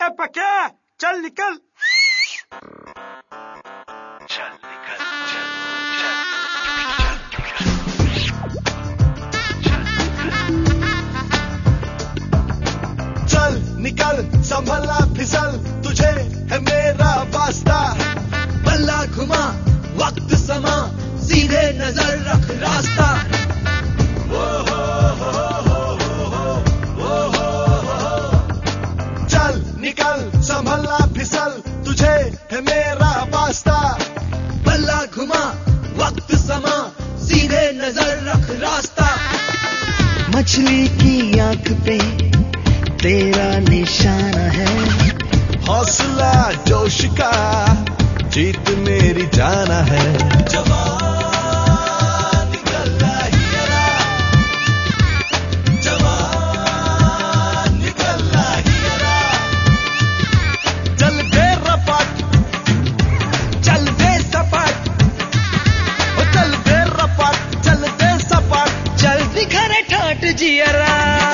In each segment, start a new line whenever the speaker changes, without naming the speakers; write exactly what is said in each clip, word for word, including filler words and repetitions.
पक्या चल निकल
चल निकल चल चल
चल निकल संभलना फिसल तुझे है मेरा वास्ता बल्ला घुमा वक्त समा सीधे नजर रख रास्ता ओ हो हो हो हो ओ हो हो चल निकल संभलना फिसल तुझे है मेरा वास्ता बल्ला घुमा वक्त समा सीधे नजर रख रास्ता
मछली की आंख पे तेरा निशाना है
हौसला जोश का जीत मेरी जाना है जवान निकलना हियरा जवान निकलना हियरा चल दे रपट चल दे सपाट ओ चल दे रपट चल दे सपाट
चल दिखरे ठाट जियरा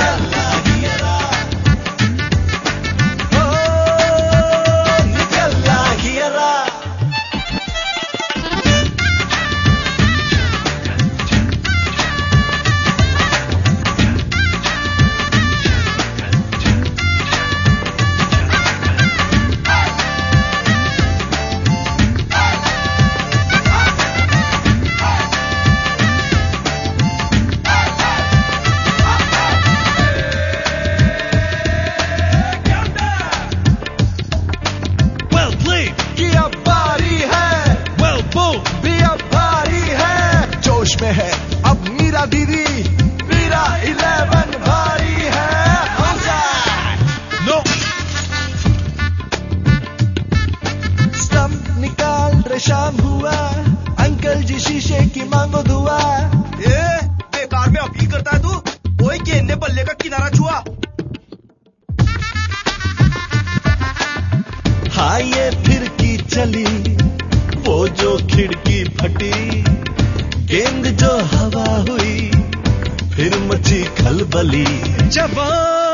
में है अब मीरा दीदी मीरा इलेवन भारी है नो स्टंप निकाल रे शाम हुआ अंकल जी शीशे की मांगो दुआ
ए बेकार में अपील करता है तू वही गेंदे बल्ले का किनारा छुआ
हाँ ये फिर की चली वो जो खिड़की फटी गेंद जो हवा हुई फिर मची खलबली
जवान